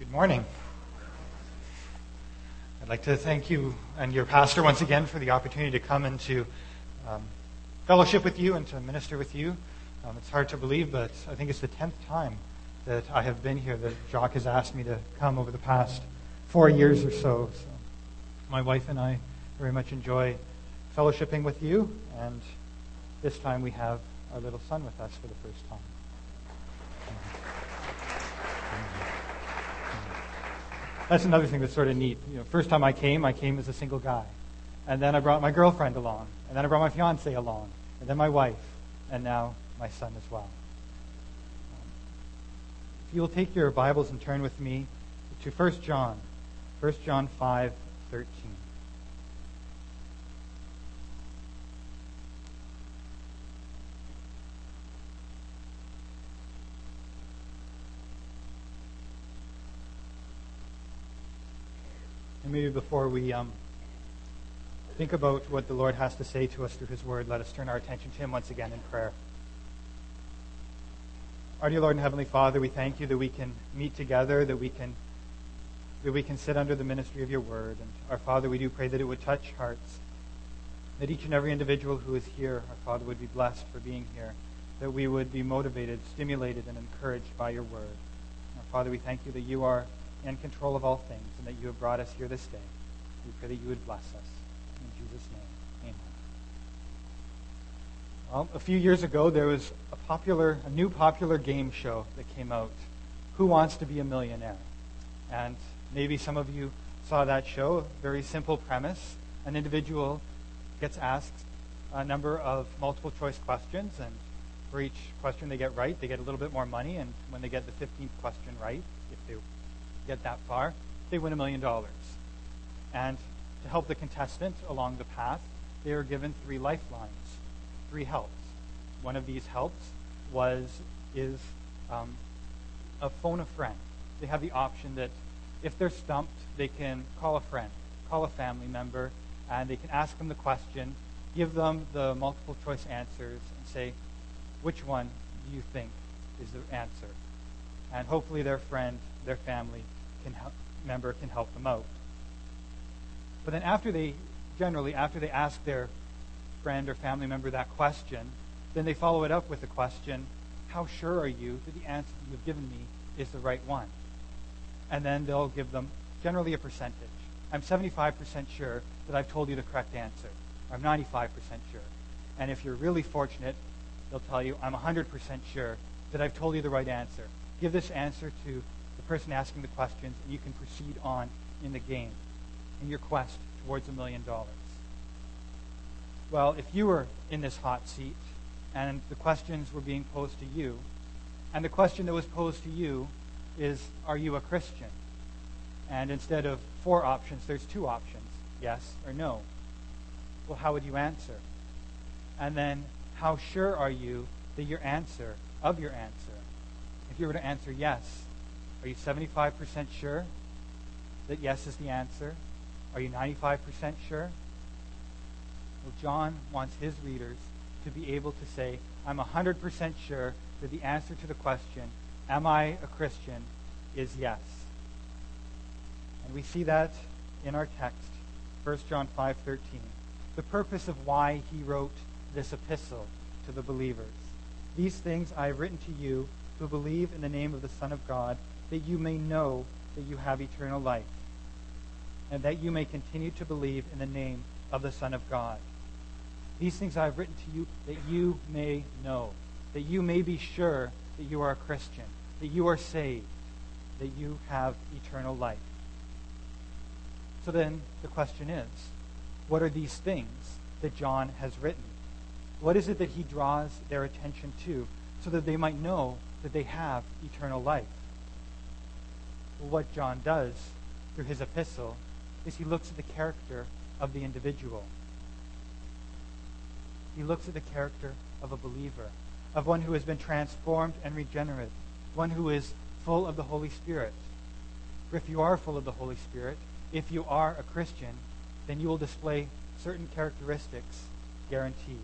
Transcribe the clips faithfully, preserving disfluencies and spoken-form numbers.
Good morning. I'd like to thank you and your pastor once again for the opportunity to come and to um, fellowship with you and to minister with you. Um, it's hard to believe, but I think it's the tenth time that I have been here that Jacques has asked me to come over the past four years or so. So my wife and I very much enjoy fellowshipping with you, and this time we have our little son with us for the first time. That's another thing that's sort of neat. You know, first time I came, I came as a single guy. And then I brought my girlfriend along. And then I brought my fiance along. And then my wife. And now my son as well. If you'll take your Bibles and turn with me to First John. First John five thirteen. And maybe before we um, think about what the Lord has to say to us through His Word, let us turn our attention to Him once again in prayer. Our dear Lord and Heavenly Father, we thank you that we can meet together, that we can that we can sit under the ministry of your Word. And our Father, we do pray that it would touch hearts, that each and every individual who is here, our Father, would be blessed for being here, that we would be motivated, stimulated, and encouraged by your Word. Our Father, we thank you that you are in control of all things, and that you have brought us here this day. We pray that you would bless us. In Jesus' name, amen. Well, a few years ago, there was a popular, a new popular game show that came out, Who Wants to Be a Millionaire? And maybe some of you saw that show. Very simple premise. An individual gets asked a number of multiple choice questions, and for each question they get right, they get a little bit more money, and when they get the fifteenth question right, if they get that far, they win a million dollars. And to help the contestant along the path, they are given three lifelines, three helps. One of these helps was is um, a phone a friend. They have the option that if they're stumped, they can call a friend, call a family member, and they can ask them the question, give them the multiple choice answers, and say, which one do you think is the answer? And hopefully their friend, their family can help, member can help them out. But then after they, generally, after they ask their friend or family member that question, then they follow it up with the question, how sure are you that the answer you've given me is the right one? And then they'll give them generally a percentage. I'm seventy-five percent sure that I've told you the correct answer. I'm ninety-five percent sure. And if you're really fortunate, they'll tell you, I'm one hundred percent sure that I've told you the right answer. Give this answer to the person asking the questions, and you can proceed on in the game, in your quest towards a million dollars. Well, if you were in this hot seat, and the questions were being posed to you, and the question that was posed to you is, are you a Christian? And instead of four options, there's two options, yes or no. Well, how would you answer? And then, how sure are you that your answer, of your answer, if you were to answer yes, are you seventy-five percent sure that yes is the answer? Are you ninety-five percent sure? Well, John wants his readers to be able to say, I'm one hundred percent sure that the answer to the question, am I a Christian, is yes. And we see that in our text, First John five thirteen. The purpose of why he wrote this epistle to the believers. These things I have written to you who believe in the name of the Son of God, that you may know that you have eternal life, and that you may continue to believe in the name of the Son of God. These things I have written to you that you may know, that you may be sure that you are a Christian, that you are saved, that you have eternal life. So then the question is, what are these things that John has written? What is it that he draws their attention to so that they might know that they have eternal life? Well, what John does through his epistle is he looks at the character of the individual. He looks at the character of a believer, of one who has been transformed and regenerated, one who is full of the Holy Spirit. For if you are full of the Holy Spirit, if you are a Christian, then you will display certain characteristics guaranteed.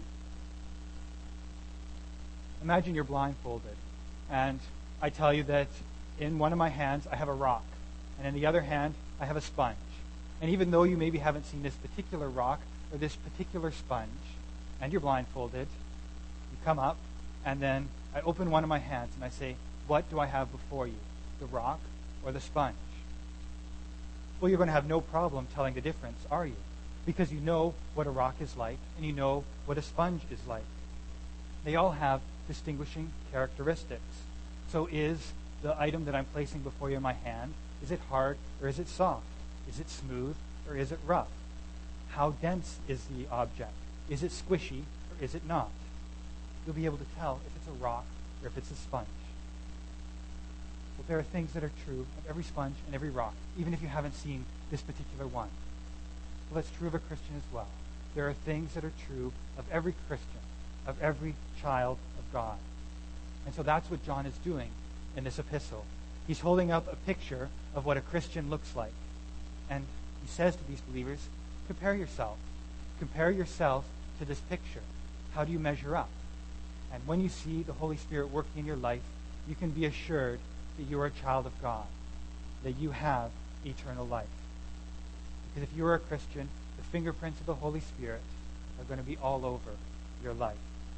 Imagine you're blindfolded, and I tell you that in one of my hands I have a rock, And in the other hand, I have a sponge. And even though you maybe haven't seen this particular rock or this particular sponge, and you're blindfolded, you come up, and then I open one of my hands and I say, what do I have before you, the rock or the sponge? Well, you're going to have no problem telling the difference, are you? Because you know what a rock is like, and you know what a sponge is like. They all have distinguishing characteristics. So is the item that I'm placing before you in my hand, is it hard or is it soft? Is it smooth or is it rough? How dense is the object? Is it squishy or is it not? You'll be able to tell if it's a rock or if it's a sponge. But there are things that are true of every sponge and every rock, even if you haven't seen this particular one. Well, that's true of a Christian as well. There are things that are true of every Christian, of every child of God. And so that's what John is doing in this epistle. He's holding up a picture of what a Christian looks like. And he says to these believers, compare yourself. Compare yourself to this picture. How do you measure up? And when you see the Holy Spirit working in your life, you can be assured that you are a child of God, that you have eternal life. Because if you are a Christian, the fingerprints of the Holy Spirit are going to be all over your life.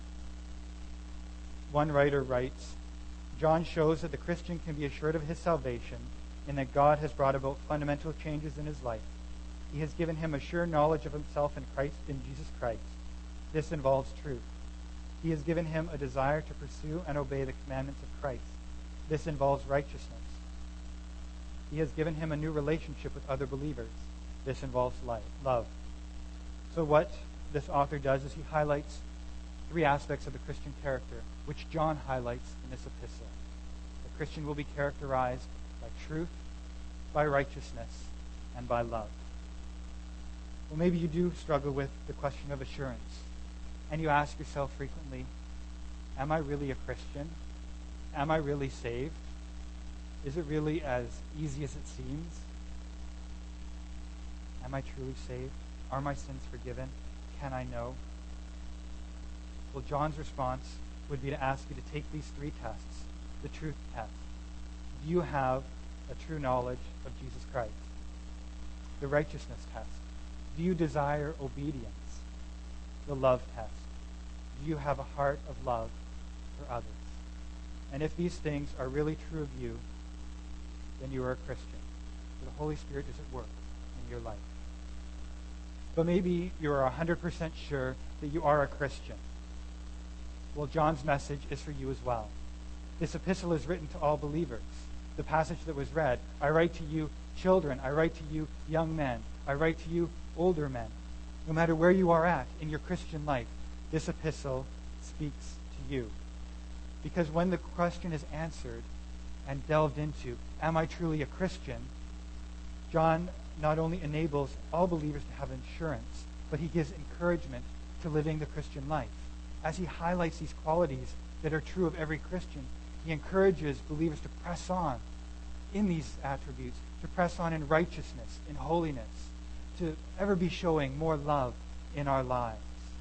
One writer writes, John shows that the Christian can be assured of his salvation in that God has brought about fundamental changes in his life. He has given him a sure knowledge of himself in Christ, in Jesus Christ. This involves truth. He has given him a desire to pursue and obey the commandments of Christ. This involves righteousness. He has given him a new relationship with other believers. This involves life, love. So what this author does is he highlights three aspects of the Christian character, which John highlights in this epistle. The Christian will be characterized by truth, by righteousness, and by love. Well, maybe you do struggle with the question of assurance, and you ask yourself frequently, am I really a Christian? Am I really saved? Is it really as easy as it seems? Am I truly saved? Are my sins forgiven? Can I know? Well, John's response would be to ask you to take these three tests. The truth test. Do you have a true knowledge of Jesus Christ? The righteousness test. Do you desire obedience? The love test. Do you have a heart of love for others? And if these things are really true of you, then you are a Christian. The Holy Spirit is at work in your life. But maybe you are one hundred percent sure that you are a Christian. Well, John's message is for you as well. This epistle is written to all believers. The passage that was read, I write to you children, I write to you young men, I write to you older men. No matter where you are at in your Christian life, this epistle speaks to you. Because when the question is answered and delved into, am I truly a Christian? John not only enables all believers to have assurance, but he gives encouragement to living the Christian life. As he highlights these qualities that are true of every Christian, he encourages believers to press on in these attributes, to press on in righteousness, in holiness, to ever be showing more love in our lives,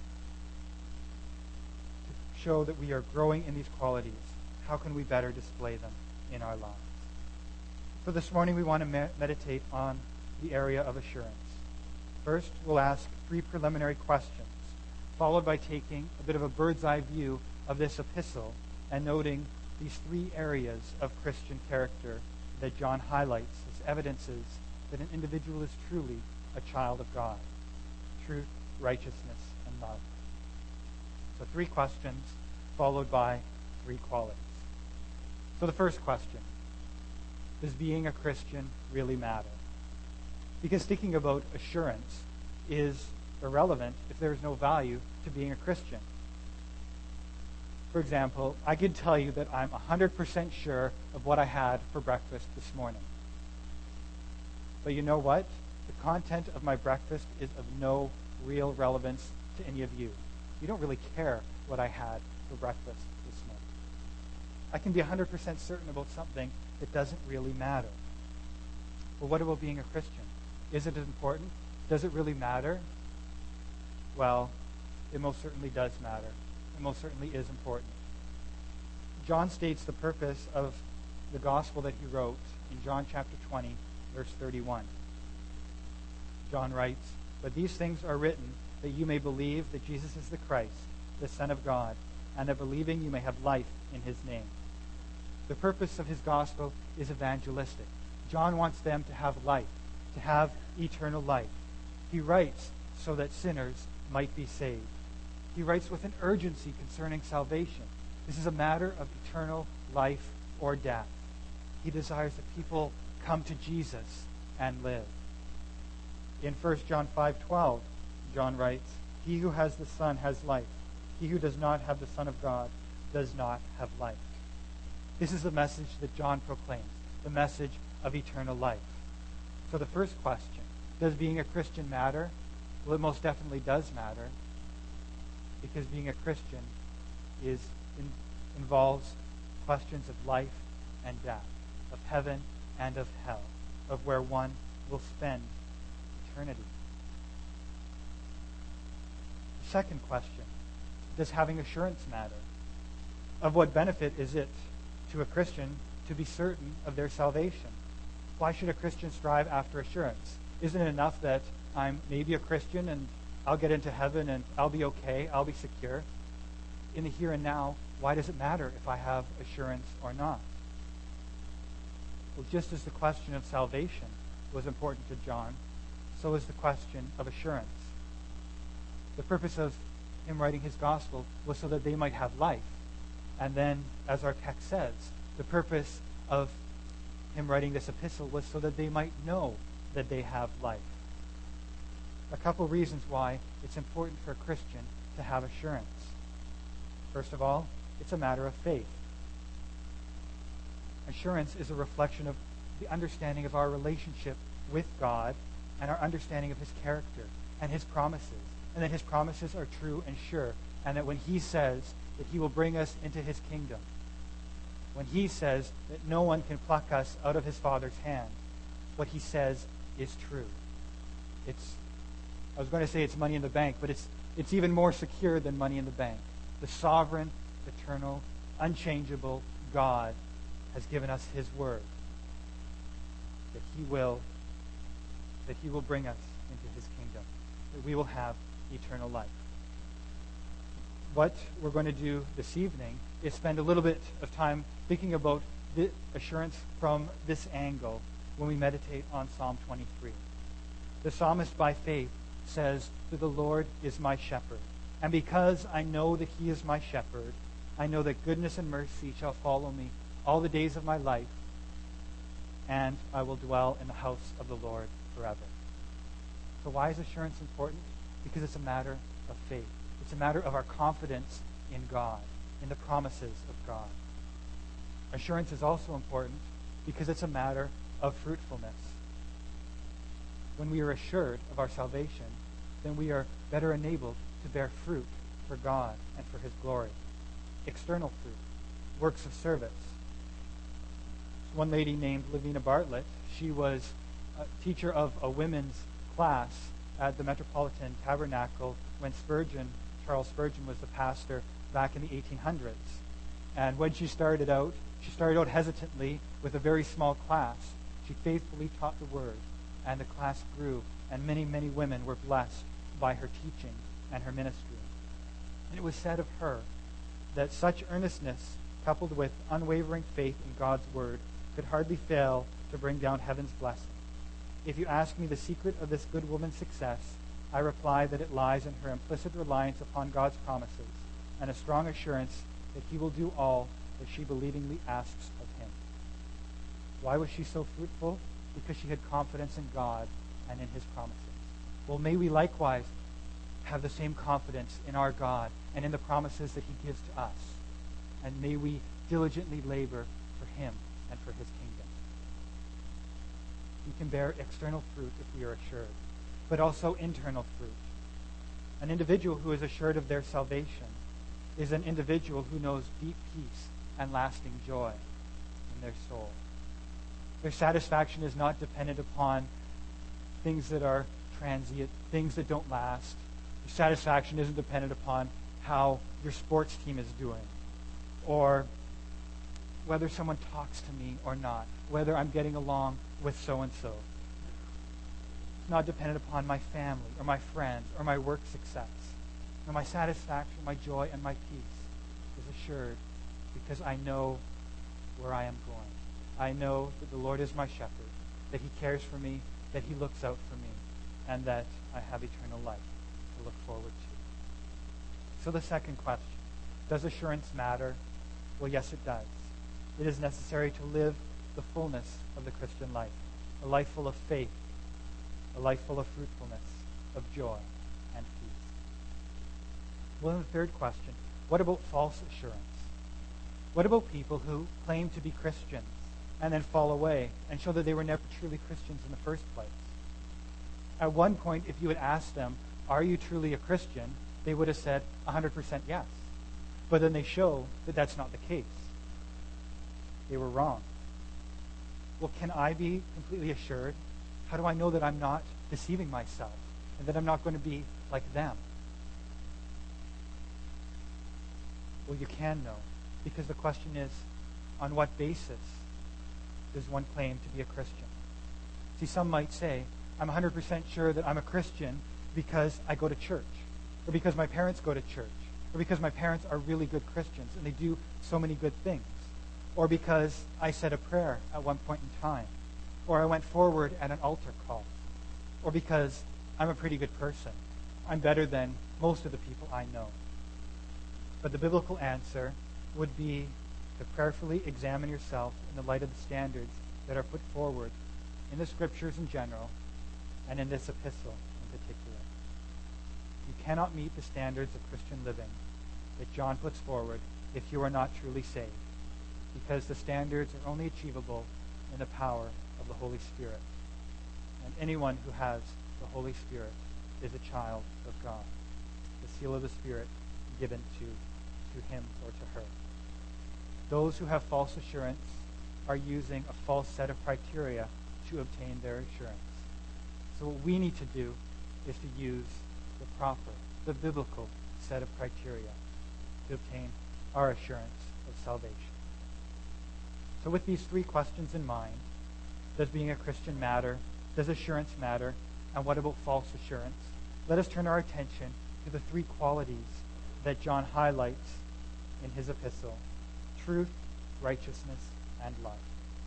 to show that we are growing in these qualities. How can we better display them in our lives? For this morning, we want to me- meditate on the area of assurance. First, we'll ask three preliminary questions, followed by taking a bit of a bird's eye view of this epistle and noting these three areas of Christian character that John highlights as evidences that an individual is truly a child of God. Truth, righteousness, and love. So three questions followed by three qualities. So the first question, does being a Christian really matter? Because thinking about assurance is irrelevant if there is no value to being a Christian. For example, I could tell you that I'm one hundred percent sure of what I had for breakfast this morning. But you know what? The content of my breakfast is of no real relevance to any of you. You don't really care what I had for breakfast this morning. I can be one hundred percent certain about something that doesn't really matter. Well, what about being a Christian? Is it important? Does it really matter? Well, it most certainly does matter. It most certainly is important. John states the purpose of the gospel that he wrote in John chapter twenty, verse thirty-one. John writes, "But these things are written that you may believe that Jesus is the Christ, the Son of God, and that believing you may have life in his name." The purpose of his gospel is evangelistic. John wants them to have life, to have eternal life. He writes so that sinners might be saved. He writes with an urgency concerning salvation. This is a matter of eternal life or death. He desires that people come to Jesus and live. In First John five twelve, John writes, "He who has the Son has life. He who does not have the Son of God does not have life." This is the message that John proclaims, the message of eternal life. So the first question, does being a Christian matter? Well, it most definitely does matter, because being a Christian is in, involves questions of life and death, of heaven and of hell, of where one will spend eternity. The second question, does having assurance matter? Of what benefit is it to a Christian to be certain of their salvation? Why should a Christian strive after assurance? Isn't it enough that I'm maybe a Christian and I'll get into heaven and I'll be okay, I'll be secure? In the here and now, why does it matter if I have assurance or not? Well, just as the question of salvation was important to John, so is the question of assurance. The purpose of him writing his gospel was so that they might have life. And then, as our text says, the purpose of him writing this epistle was so that they might know that they have life. A couple reasons why it's important for a Christian to have assurance. First of all, it's a matter of faith. Assurance is a reflection of the understanding of our relationship with God and our understanding of his character and his promises, and that his promises are true and sure, and that when he says that he will bring us into his kingdom, when he says that no one can pluck us out of his Father's hand, what he says is true. It's, I was going to say it's money in the bank, but it's it's even more secure than money in the bank. The sovereign, eternal, unchangeable God has given us his word that he will that he will bring us into his kingdom, that we will have eternal life. What we're going to do this evening is spend a little bit of time thinking about the assurance from this angle when we meditate on Psalm twenty-three. The psalmist, by faith, says that the Lord is my shepherd. And because I know that he is my shepherd, I know that goodness and mercy shall follow me all the days of my life, and I will dwell in the house of the Lord forever. So why is assurance important? Because it's a matter of faith. It's a matter of our confidence in God, in the promises of God. Assurance is also important because it's a matter of fruitfulness. When we are assured of our salvation, then we are better enabled to bear fruit for God and for his glory. External fruit, works of service. One lady named Lavina Bartlett, she was a teacher of a women's class at the Metropolitan Tabernacle when Spurgeon, Charles Spurgeon, was the pastor back in the eighteen hundreds. And when she started out, she started out hesitantly with a very small class. She faithfully taught the word, and the class grew, and many, many women were blessed by her teaching and her ministry. And it was said of her that such earnestness, coupled with unwavering faith in God's word, could hardly fail to bring down heaven's blessing. If you ask me the secret of this good woman's success, I reply that it lies in her implicit reliance upon God's promises and a strong assurance that he will do all that she believingly asks of him. Why was she so fruitful? Because she had confidence in God and in his promises. Well, may we likewise have the same confidence in our God and in the promises that he gives to us. And may we diligently labor for him and for his kingdom. We can bear external fruit if we are assured, but also internal fruit. An individual who is assured of their salvation is an individual who knows deep peace and lasting joy in their soul. Their satisfaction is not dependent upon things that are transient, things that don't last. Your satisfaction isn't dependent upon how your sports team is doing or whether someone talks to me or not, whether I'm getting along with so-and-so. It's not dependent upon my family or my friends or my work success. No, my satisfaction, my joy, and my peace is assured because I know where I am going. I know that the Lord is my shepherd, that he cares for me, that he looks out for me, and that I have eternal life to look forward to. So the second question, does assurance matter? Well, yes, it does. It is necessary to live the fullness of the Christian life, a life full of faith, a life full of fruitfulness, of joy, and peace. Well, then the third question, what about false assurance? What about people who claim to be Christians and then fall away and show that they were never truly Christians in the first place? At one point, if you had asked them, are you truly a Christian? They would have said one hundred percent yes. But then they show that that's not the case. They were wrong. Well, can I be completely assured? How do I know that I'm not deceiving myself and that I'm not going to be like them? Well, you can know, because the question is, on what basis does one claim to be a Christian? See, some might say, I'm one hundred percent sure that I'm a Christian because I go to church, or because my parents go to church, or because my parents are really good Christians and they do so many good things, or because I said a prayer at one point in time, or I went forward at an altar call, or because I'm a pretty good person. I'm better than most of the people I know. But the biblical answer would be to prayerfully examine yourself in the light of the standards that are put forward in the Scriptures in general and in this epistle in particular. You cannot meet the standards of Christian living that John puts forward if you are not truly saved, because the standards are only achievable in the power of the Holy Spirit. And anyone who has the Holy Spirit is a child of God, the seal of the Spirit given to, to him or to her. Those who have false assurance are using a false set of criteria to obtain their assurance. So what we need to do is to use the proper, the biblical set of criteria to obtain our assurance of salvation. So with these three questions in mind, does being a Christian matter? Does assurance matter? And what about false assurance? Let us turn our attention to the three qualities that John highlights in his epistle: truth, righteousness, and love.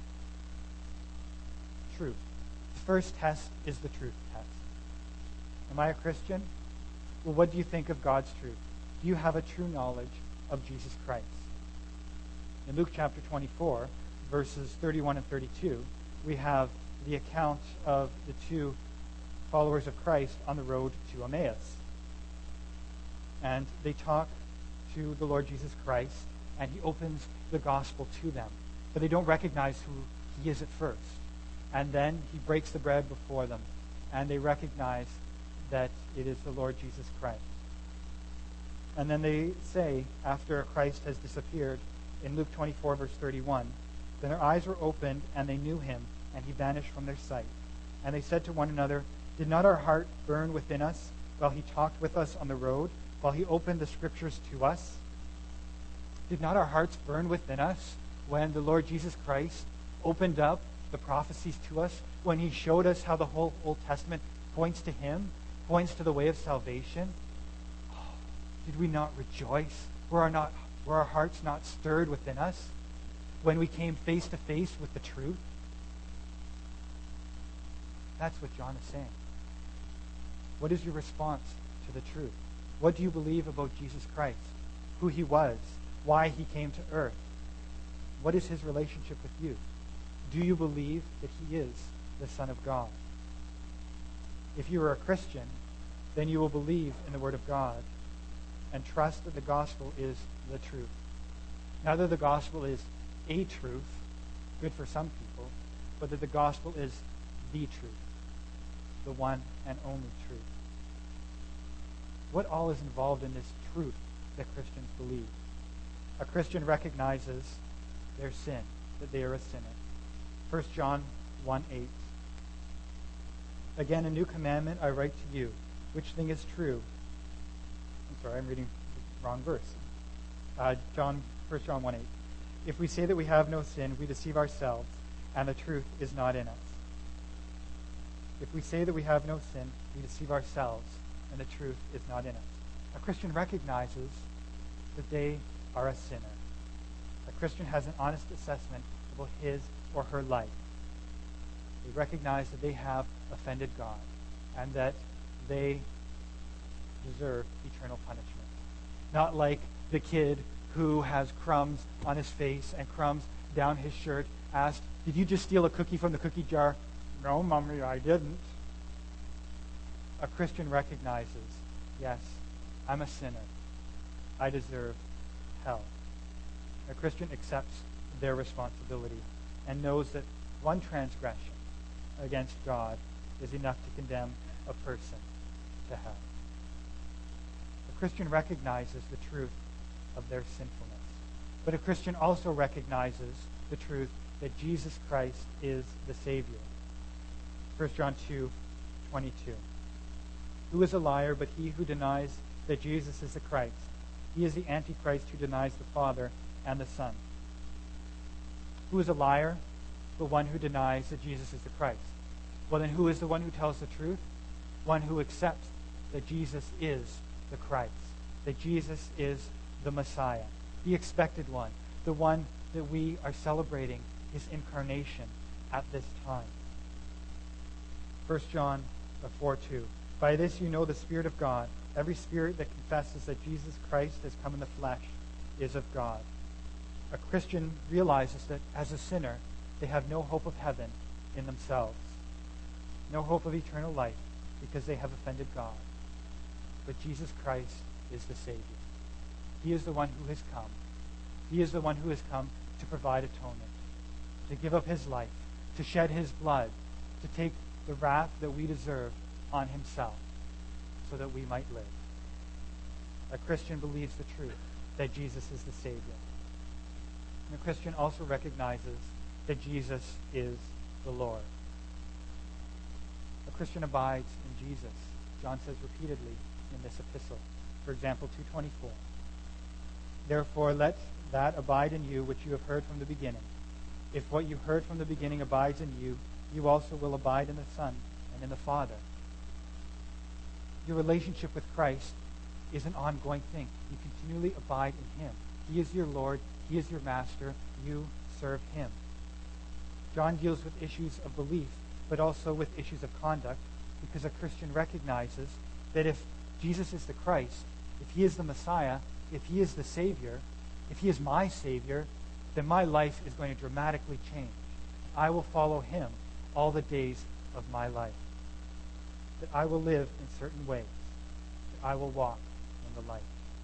Truth. The first test is the truth test. Am I a Christian? Well, what do you think of God's truth? Do you have a true knowledge of Jesus Christ? In Luke chapter twenty-four, verses thirty-one and thirty-two, we have the account of the two followers of Christ on the road to Emmaus. And they talk to the Lord Jesus Christ, and he opens the gospel to them. But they don't recognize who he is at first. And then he breaks the bread before them, and they recognize that it is the Lord Jesus Christ. And then they say, after Christ has disappeared, in Luke twenty-four, verse thirty-one, then their eyes were opened, and they knew him, and he vanished from their sight. And they said to one another, did not our heart burn within us while he talked with us on the road, while he opened the Scriptures to us? Did not our hearts burn within us when the Lord Jesus Christ opened up the prophecies to us, when he showed us how the whole Old Testament points to him, points to the way of salvation? Oh, did we not rejoice? Were our, not, were our hearts not stirred within us when we came face to face with the truth? That's what John is saying. What is your response to the truth? What do you believe about Jesus Christ? Who he was? Why he came to earth? What is his relationship with you? Do you believe that he is the Son of God? If you are a Christian, then you will believe in the Word of God and trust that the gospel is the truth. Not that the gospel is a truth, good for some people, but that the gospel is the truth, the one and only truth. What all is involved in this truth that Christians believe? A Christian recognizes their sin, that they are a sinner. First John one eight. Again, a new commandment I write to you, which thing is true. I'm sorry, I'm reading the wrong verse. Uh, John, First John one eight. If we say that we have no sin, we deceive ourselves, and the truth is not in us. If we say that we have no sin, we deceive ourselves, and the truth is not in us. A Christian recognizes that they are a sinner. A Christian has an honest assessment about his or her life. They recognize that they have offended God and that they deserve eternal punishment. Not like the kid who has crumbs on his face and crumbs down his shirt asked, "Did you just steal a cookie from the cookie jar?" "No, Mommy, I didn't." A Christian recognizes, yes, I'm a sinner. I deserve hell. A Christian accepts their responsibility and knows that one transgression against God is enough to condemn a person to hell. A Christian recognizes the truth of their sinfulness. But a Christian also recognizes the truth that Jesus Christ is the Savior. First John two twenty-two. Who is a liar but he who denies that Jesus is the Christ? He is the Antichrist who denies the Father and the Son. Who is a liar? The one who denies that Jesus is the Christ. Well, then who is the one who tells the truth? One who accepts that Jesus is the Christ, that Jesus is the Messiah, the expected one, the one that we are celebrating his incarnation at this time. First John four two. By this you know the Spirit of God. Every spirit that confesses that Jesus Christ has come in the flesh is of God. A Christian realizes that as a sinner, they have no hope of heaven in themselves, no hope of eternal life because they have offended God. But Jesus Christ is the Savior. He is the one who has come. He is the one who has come to provide atonement, to give up his life, to shed his blood, to take the wrath that we deserve on himself so that we might live. A Christian believes the truth that Jesus is the Savior. And a Christian also recognizes that Jesus is the Lord. A Christian abides in Jesus. John says repeatedly in this epistle. For example, two twenty-four. Therefore, let that abide in you which you have heard from the beginning. If what you heard from the beginning abides in you, you also will abide in the Son and in the Father. Your relationship with Christ is an ongoing thing. You continually abide in him. He is your Lord. He is your master. You serve him. John deals with issues of belief, but also with issues of conduct, because a Christian recognizes that if Jesus is the Christ, if he is the Messiah, if he is the Savior, if he is my Savior, then my life is going to dramatically change. I will follow him all the days of my life. That I will live in certain ways. That I will walk in the light.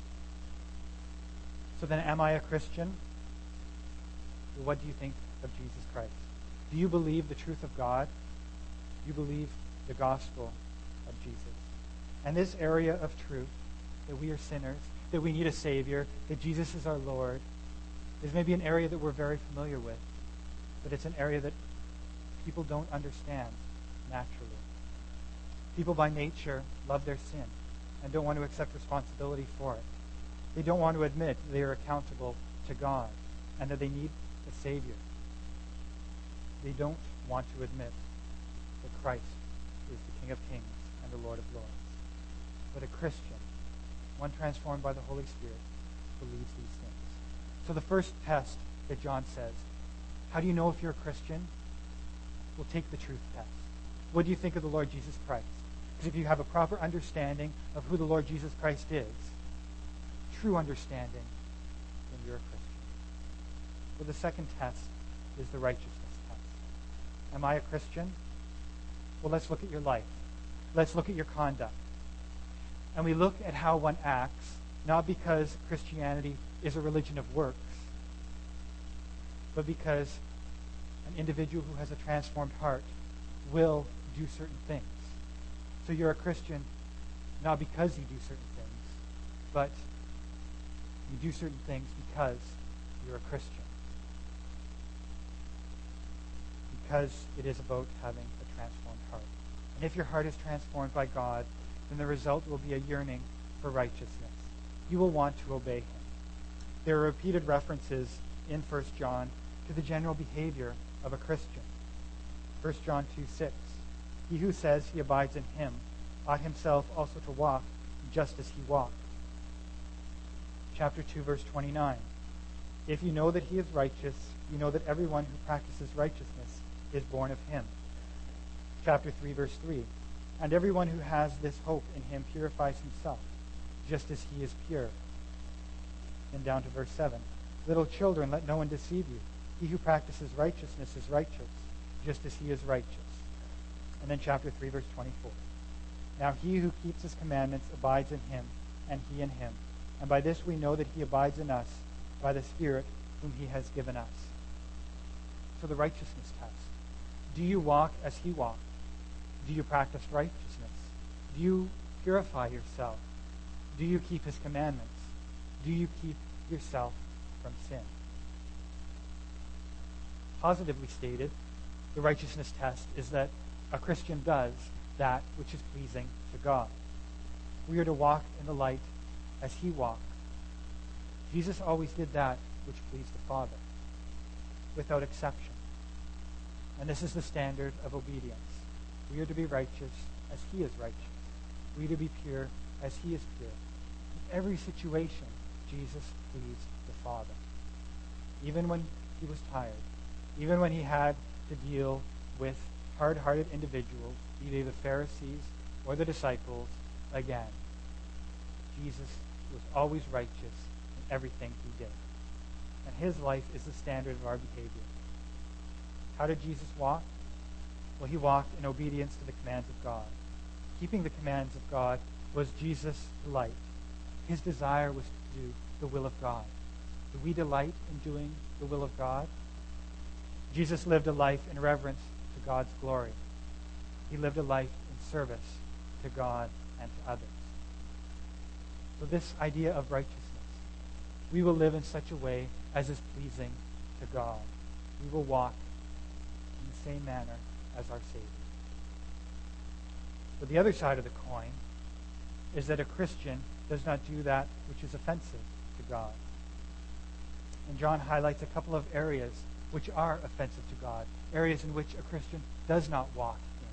So then, am I a Christian? Well, what do you think of Jesus Christ? Do you believe the truth of God? Do you believe the gospel of Jesus? And this area of truth, that we are sinners, that we need a Savior, that Jesus is our Lord, is maybe an area that we're very familiar with, but it's an area that people don't understand naturally. People by nature love their sin and don't want to accept responsibility for it. They don't want to admit they are accountable to God and that they need a Savior. They don't want to admit that Christ is the King of Kings and the Lord of Lords. But a Christian, one transformed by the Holy Spirit, believes these things. So the first test that John says, how do you know if you're a Christian? We'll take the truth test. What do you think of the Lord Jesus Christ? Because if you have a proper understanding of who the Lord Jesus Christ is, true understanding, then you're a Christian. Well, the second test is the righteousness test. Am I a Christian? Well, let's look at your life. Let's look at your conduct. And we look at how one acts, not because Christianity is a religion of works, but because an individual who has a transformed heart will do certain things. So you're a Christian not because you do certain things, but you do certain things because you're a Christian. Because it is about having a transformed heart. And if your heart is transformed by God, then the result will be a yearning for righteousness. You will want to obey him. There are repeated references in First John to the general behavior of a Christian. First John two six, he who says he abides in him ought himself also to walk just as he walked. Chapter two, verse twenty-nine, if you know that he is righteous, you know that everyone who practices righteousness is born of him. Chapter three, verse three, and everyone who has this hope in him purifies himself, just as he is pure. Then down to verse seven, little children, let no one deceive you. He who practices righteousness is righteous, just as he is righteous. And then chapter three, verse twenty-four, now he who keeps his commandments abides in him, and he in him. And by this we know that he abides in us, by the Spirit whom he has given us. So the righteousness test. Do you walk as he walked? Do you practice righteousness? Do you purify yourself? Do you keep his commandments? Do you keep yourself from sin? Positively stated, the righteousness test is that a Christian does that which is pleasing to God. We are to walk in the light as he walked. Jesus always did that which pleased the Father, without exception. And this is the standard of obedience. We are to be righteous as he is righteous. We are to be pure as he is pure. In every situation, Jesus pleased the Father. Even when he was tired, even when he had to deal with hard-hearted individuals, be they the Pharisees or the disciples, again, Jesus was always righteous in everything he did. And his life is the standard of our behavior. How did Jesus walk? Well, he walked in obedience to the commands of God. Keeping the commands of God was Jesus' delight. His desire was to do the will of God. Do we delight in doing the will of God? Jesus lived a life in reverence to God's glory. He lived a life in service to God and to others. So this idea of righteousness, we will live in such a way as is pleasing to God. We will walk in the same manner as our Savior. But the other side of the coin is that a Christian does not do that which is offensive to God. And John highlights a couple of areas which are offensive to God, areas in which a Christian does not walk in.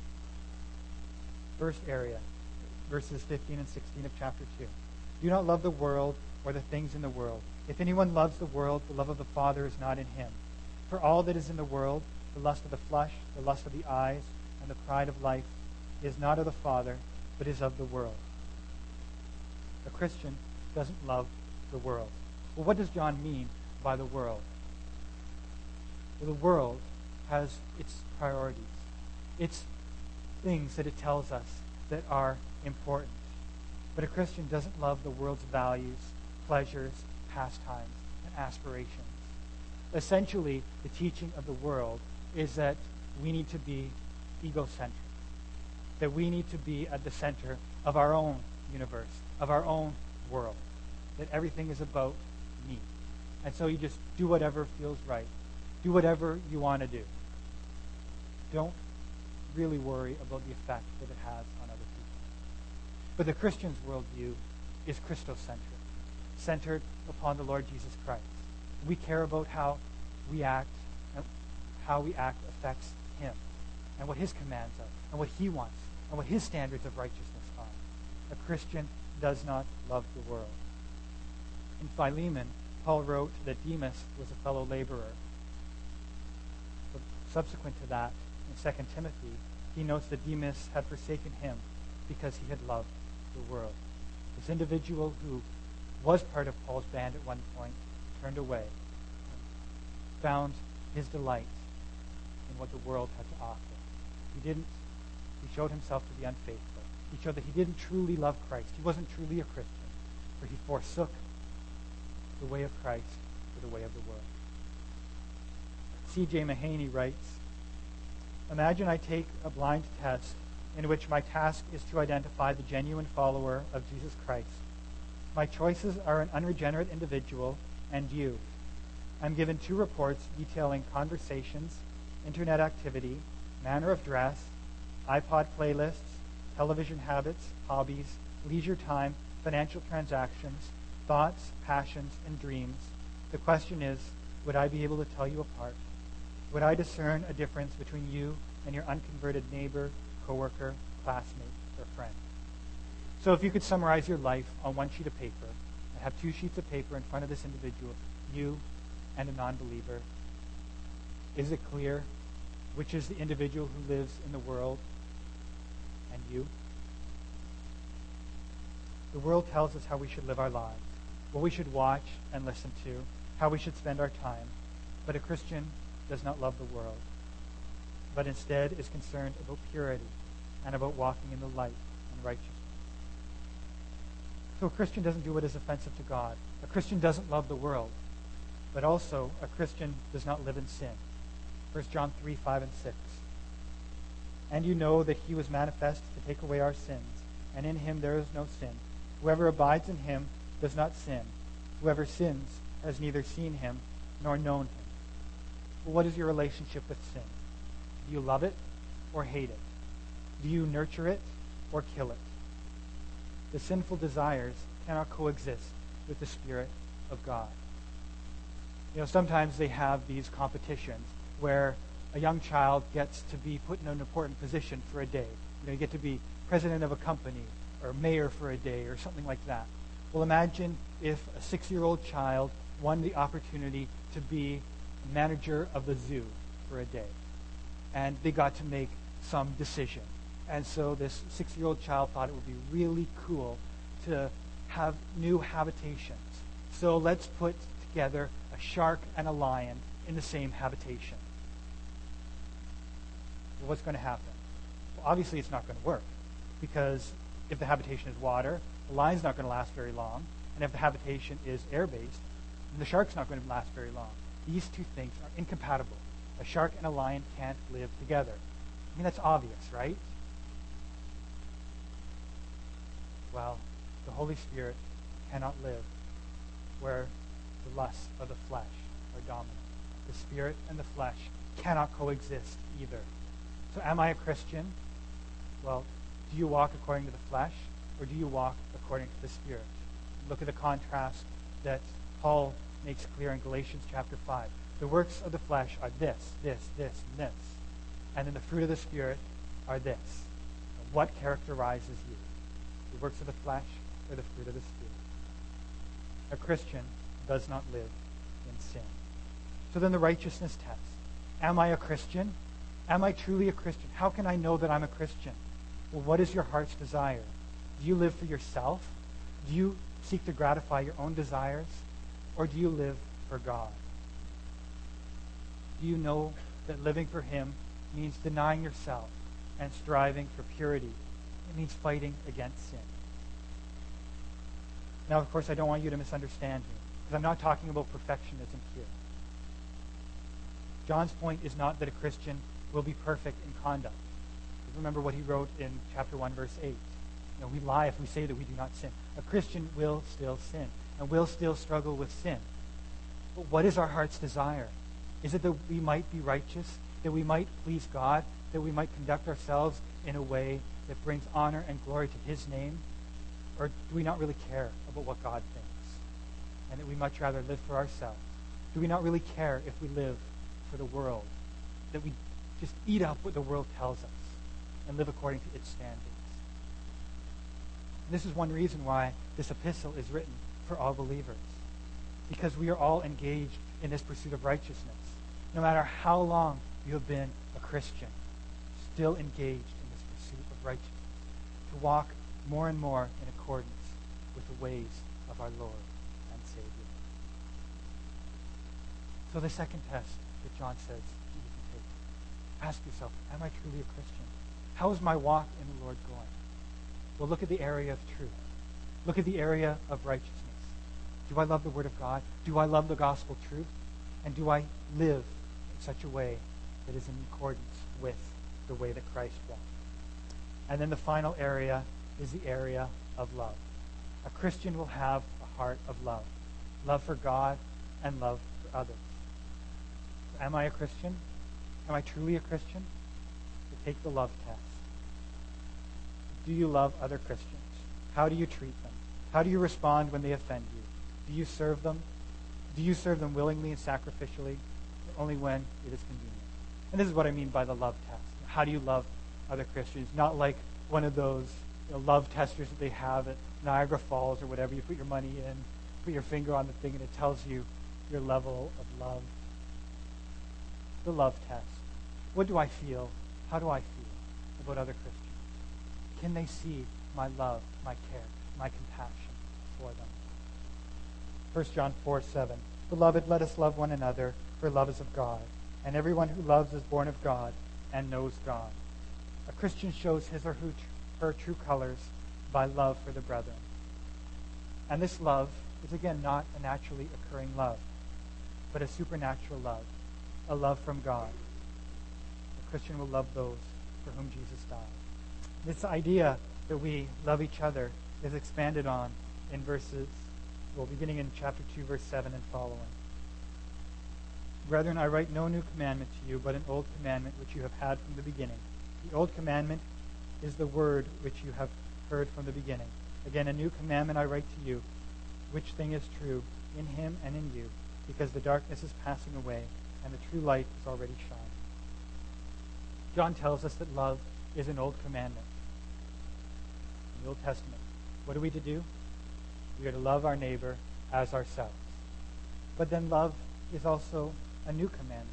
First area, verses fifteen and sixteen of chapter two. Do not love the world or the things in the world. If anyone loves the world, the love of the Father is not in him. For all that is in the world, the lust of the flesh, the lust of the eyes, and the pride of life, is not of the Father, but is of the world. A Christian doesn't love the world. Well, what does John mean by the world? Well, the world has its priorities. It's things that it tells us that are important. But a Christian doesn't love the world's values, pleasures, pastimes, and aspirations. Essentially, the teaching of the world is that we need to be egocentric, that we need to be at the center of our own universe, of our own world, that everything is about me. And so you just do whatever feels right. Do whatever you want to do. Don't really worry about the effect that it has on other people. But the Christian's worldview is Christocentric, centered upon the Lord Jesus Christ. We care about how we act, and how we act affects him, and what his commands are, and what he wants, and what his standards of righteousness are. A Christian does not love the world. In Philemon, Paul wrote that Demas was a fellow laborer. But subsequent to that, in Second Timothy, he notes that Demas had forsaken him because he had loved the world. This individual who was part of Paul's band at one point turned away, found his delight in what the world had to offer. He didn't, he showed himself to be unfaithful. He showed that he didn't truly love Christ. He wasn't truly a Christian, for he forsook the way of Christ for the way of the world. C J Mahaney writes, imagine I take a blind test in which my task is to identify the genuine follower of Jesus Christ. My choices are an unregenerate individual and you. I'm given two reports detailing conversations, internet activity, manner of dress, iPod playlists, television habits, hobbies, leisure time, financial transactions, thoughts, passions, and dreams. The question is, would I be able to tell you apart? Would I discern a difference between you and your unconverted neighbor, coworker, classmate, or friend? So if you could summarize your life on one sheet of paper and have two sheets of paper in front of this individual, you and a non-believer, is it clear which is the individual who lives in the world and you? The world tells us how we should live our lives, what we should watch and listen to, how we should spend our time. But a Christian does not love the world, but instead is concerned about purity and about walking in the light and righteousness. So a Christian doesn't do what is offensive to God. A Christian doesn't love the world, but also a Christian does not live in sin. First John three, five, and six. And you know that he was manifest to take away our sins, and in him there is no sin. Whoever abides in him does not sin. Whoever sins has neither seen him nor known him. Well, what is your relationship with sin? Do you love it or hate it? Do you nurture it or kill it? The sinful desires cannot coexist with the Spirit of God. You know, sometimes they have these competitions where a young child gets to be put in an important position for a day. You know, you get to be president of a company or mayor for a day or something like that. Well, imagine if a six-year-old child won the opportunity to be manager of the zoo for a day. And they got to make some decision. And so this six-year-old child thought it would be really cool to have new habitations. So let's put together a shark and a lion in the same habitation. Well, what's going to happen? Well, obviously it's not going to work, because if the habitation is water, the lion's not going to last very long. And if the habitation is air-based, then the shark's not going to last very long. These two things are incompatible. A shark and a lion can't live together. I mean, that's obvious, right? Well, the Holy Spirit cannot live where the lusts of the flesh are dominant. The Spirit and the flesh cannot coexist either. So am I a Christian? Well, do you walk according to the flesh, or do you walk according to the Spirit? Look at the contrast that Paul makes clear in Galatians chapter five. The works of the flesh are this, this, this, and this. And then the fruit of the Spirit are this. And what characterizes you? The works of the flesh or the fruit of the Spirit? A Christian does not live in sin. So then the righteousness test. Am I a Christian? Am I truly a Christian? How can I know that I'm a Christian? Well, what is your heart's desire? Do you live for yourself? Do you seek to gratify your own desires? Or do you live for God? Do you know that living for Him means denying yourself and striving for purity? It means fighting against sin. Now, of course, I don't want you to misunderstand me, because I'm not talking about perfectionism here. John's point is not that a Christian will be perfect in conduct. Remember what he wrote in chapter one, verse eight. You know, we lie if we say that we do not sin. A Christian will still sin and will still struggle with sin. But what is our heart's desire? Is it that we might be righteous, that we might please God, that we might conduct ourselves in a way that brings honor and glory to His name? Or do we not really care about what God thinks, and that we much rather live for ourselves? Do we not really care if we live for the world, that we just eat up what the world tells us and live according to its standards? And this is one reason why this epistle is written for all believers, because we are all engaged in this pursuit of righteousness. No matter how long you have been a Christian, still engaged in this pursuit of righteousness, to walk more and more in accordance with the ways of our Lord and Savior. So the second test that John says that you can take, ask yourself, am I truly a Christian? How is my walk in the Lord going? Well, look at the area of truth. Look at the area of righteousness. Do I love the Word of God? Do I love the gospel truth? And do I live in such a way that is in accordance with the way that Christ walked? And then the final area is the area of love. A Christian will have a heart of love. Love for God and love for others. So am I a Christian? Am I truly a Christian? So take the love test. Do you love other Christians? How do you treat them? How do you respond when they offend you? Do you serve them? Do you serve them willingly and sacrificially, or only when it is convenient? And this is what I mean by the love test. How do you love other Christians? Not like one of those you know, love testers that they have at Niagara Falls or whatever. You put your money in, put your finger on the thing, and it tells you your level of love. The love test. What do I feel? How do I feel about other Christians? Can they see my love, my care, my compassion for them? First John four seven. Beloved, let us love one another, for love is of God. And everyone who loves is born of God and knows God. A Christian shows his or her, her true colors by love for the brethren. And this love is, again, not a naturally occurring love, but a supernatural love, a love from God. A Christian will love those for whom Jesus died. This idea that we love each other is expanded on in verses, well, beginning in chapter two, verse seven and following. Brethren, I write no new commandment to you, but an old commandment which you have had from the beginning. The old commandment is the word which you have heard from the beginning. Again, a new commandment I write to you, which thing is true in him and in you, because the darkness is passing away and the true light is already shining. John tells us that love is an old commandment. In the Old Testament, what are we to do? We are to love our neighbor as ourselves. But then love is also a new commandment.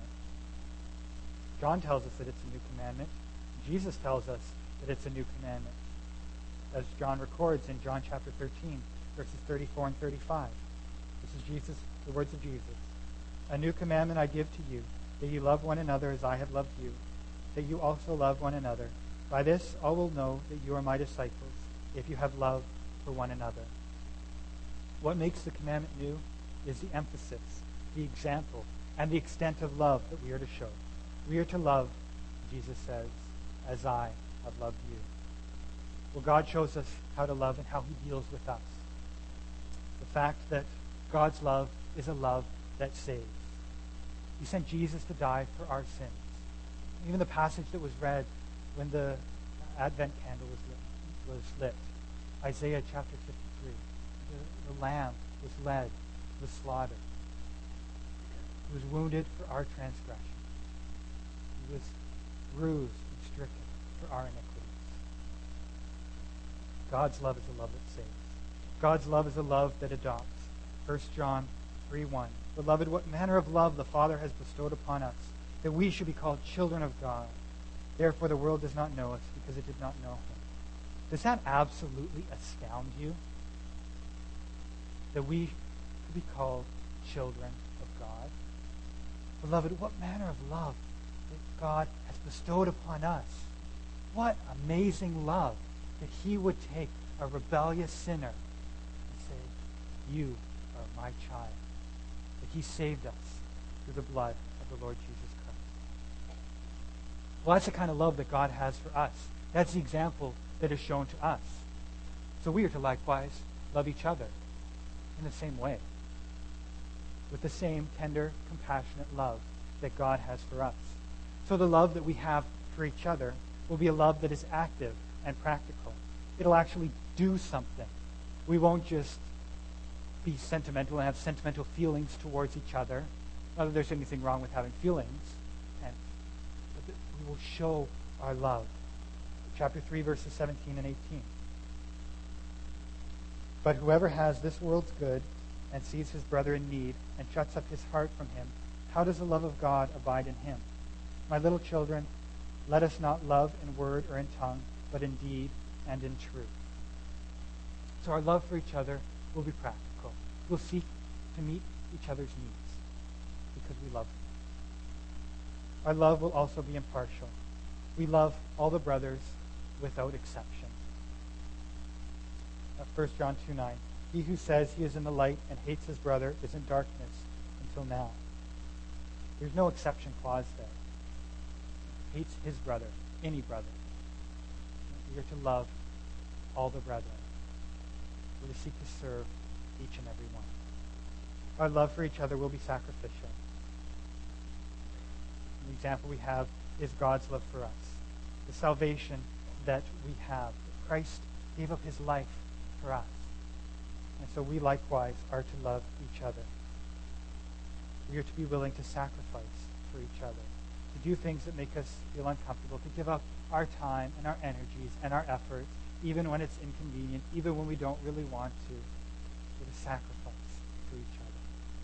John tells us that it's a new commandment. Jesus tells us that it's a new commandment. As John records in John chapter thirteen, verses thirty-four and thirty-five. This is Jesus, the words of Jesus. A new commandment I give to you, that you love one another as I have loved you, that you also love one another. By this all will know that you are my disciples, if you have love for one another. What makes the commandment new is the emphasis, the example, and the extent of love that we are to show. We are to love, Jesus says, as I have loved you. Well, God shows us how to love and how he deals with us. The fact that God's love is a love that saves. He sent Jesus to die for our sins. Even the passage that was read when the Advent candle was lit, was lit. Isaiah chapter fifty-three. The, the lamb was led, was slaughtered. He was wounded for our transgression. He was bruised and stricken for our iniquities. God's love is a love that saves. God's love is a love that adopts. First John three one. Beloved, what manner of love the Father has bestowed upon us, that we should be called children of God. Therefore the world does not know us, because it did not know him. Does that absolutely astound you? That we could be called children of God? Beloved, what manner of love that God has bestowed upon us? What amazing love that he would take a rebellious sinner and say, you are my child. That he saved us through the blood of the Lord Jesus Christ. Well, that's the kind of love that God has for us. That's the example that is shown to us. So we are to likewise love each other in the same way, with the same tender, compassionate love that God has for us. So the love that we have for each other will be a love that is active and practical. It'll actually do something. We won't just be sentimental and have sentimental feelings towards each other. Not that there's anything wrong with having feelings. And but that we will show our love. Chapter three, verses seventeen and eighteen. But whoever has this world's good and sees his brother in need and shuts up his heart from him, how does the love of God abide in him? My little children, let us not love in word or in tongue, but in deed and in truth. So our love for each other will be practical. We'll seek to meet each other's needs because we love them. Our love will also be impartial. We love all the brothers without exception. Uh, First John two nine. He who says he is in the light and hates his brother is in darkness until now. There's no exception clause there. Hates his brother, any brother. We are to love all the brethren. We're to seek to serve each and every one. Our love for each other will be sacrificial. The example we have is God's love for us. The salvation that we have. Christ gave up his life for us. And so we likewise are to love each other. we are to be willing to sacrifice for each other, to do things that make us feel uncomfortable, to give up our time and our energies and our efforts, even when it's inconvenient, even when we don't really want to, to sacrifice for each other.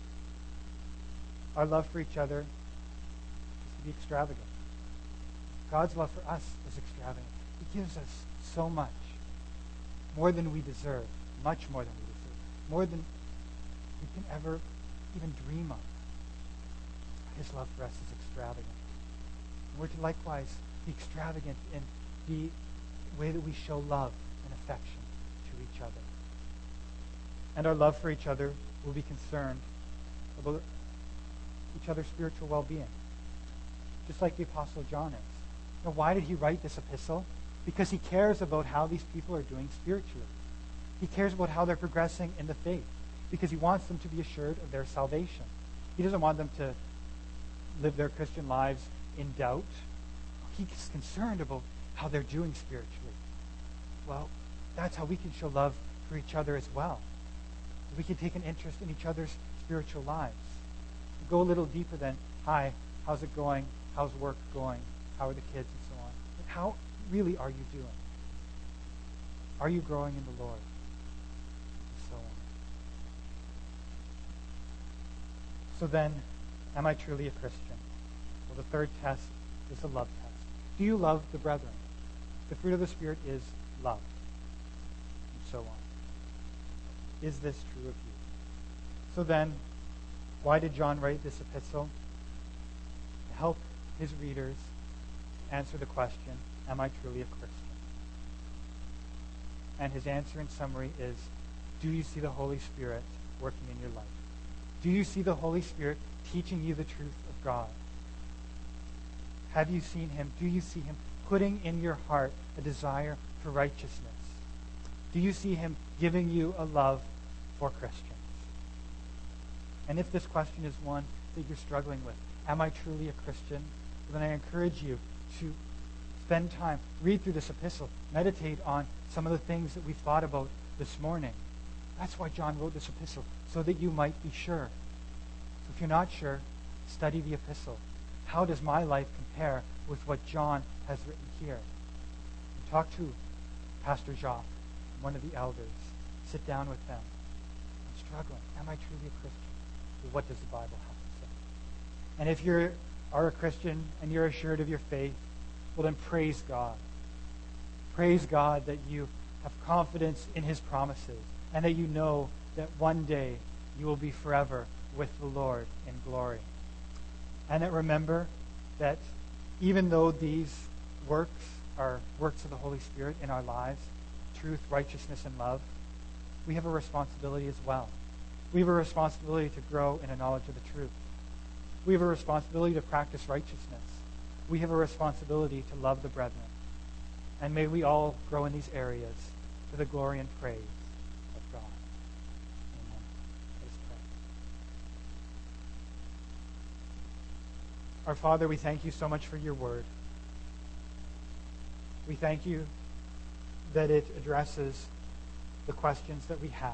Our love for each other is to be extravagant. God's love for us is extravagant. He gives us so much, more than we deserve, much more than we deserve, more than we can ever even dream of. His love for us is extravagant. And we're to likewise be extravagant in the way that we show love and affection to each other. And our love for each other will be concerned about each other's spiritual well-being, just like the Apostle John is. Now, why did he write this epistle? Because he cares about how these people are doing spiritually. He cares about how they're progressing in the faith, because he wants them to be assured of their salvation. He doesn't want them to live their Christian lives in doubt. He's concerned about how they're doing spiritually. Well, that's how we can show love for each other as well. We can take an interest in each other's spiritual lives. Go a little deeper than, hi, how's it going? How's work going? How are the kids and so on? But how really are you doing? Are you growing in the Lord? And so on. So then, am I truly a Christian? Well, the third test is the love test. Do you love the brethren? The fruit of the Spirit is love. And so on. Is this true of you? So then, why did John write this epistle? To help his readers answer the question, am I truly a Christian? And his answer in summary is, do you see the Holy Spirit working in your life? Do you see the Holy Spirit teaching you the truth of God? Have you seen him? Do you see him putting in your heart a desire for righteousness? Do you see him giving you a love for Christians? And if this question is one that you're struggling with, am I truly a Christian? Then I encourage you to spend time, read through this epistle, meditate on some of the things that we've thought about this morning. That's why John wrote this epistle, so that you might be sure. So if you're not sure, study the epistle. How does my life compare with what John has written here? And talk to Pastor Jacques, one of the elders. Sit down with them. I'm struggling. Am I truly a Christian? Well, what does the Bible have to say? And if you are a Christian and you're assured of your faith, well then praise God. Praise God that you have confidence in his promises and that you know that one day you will be forever with the Lord in glory. And that remember that even though these works are works of the Holy Spirit in our lives, truth, righteousness, and love, we have a responsibility as well. We have a responsibility to grow in a knowledge of the truth. We have a responsibility to practice righteousness. We have a responsibility to love the brethren. And may we all grow in these areas for the glory and praise of God. Amen. Let us pray. Our Father, we thank you so much for your word. We thank you that it addresses the questions that we have.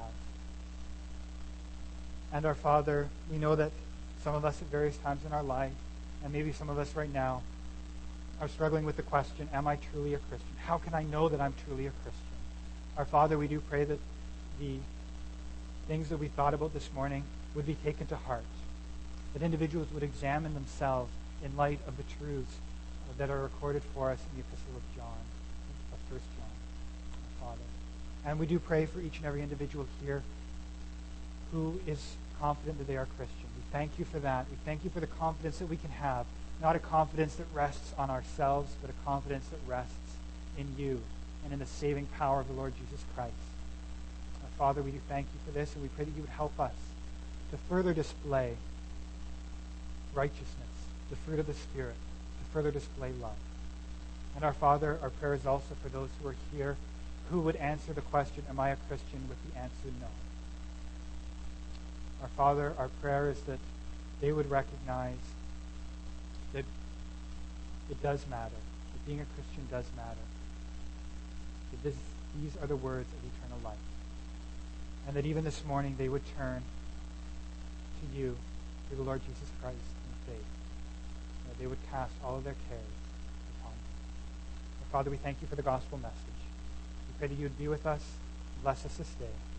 And our Father, we know that some of us at various times in our life, and maybe some of us right now, are struggling with the question, am I truly a Christian? How can I know that I'm truly a Christian? Our Father, we do pray that the things that we thought about this morning would be taken to heart, that individuals would examine themselves in light of the truths that are recorded for us in the Epistle of John, of First John, our Father. And we do pray for each and every individual here who is confident that they are Christian. We thank you for that. We thank you for the confidence that we can have, not a confidence that rests on ourselves, but a confidence that rests in you and in the saving power of the Lord Jesus Christ. Our Father, we do thank you for this, and we pray that you would help us to further display righteousness, the fruit of the Spirit, to further display love. And our Father, our prayer is also for those who are here who would answer the question, am I a Christian, with the answer no. Our Father, our prayer is that they would recognize that it does matter, that being a Christian does matter, that this, these are the words of eternal life, and that even this morning they would turn to you through the Lord Jesus Christ in faith, that they would cast all of their cares upon him. But Father, we thank you for the gospel message. We pray that you would be with us, bless us this day.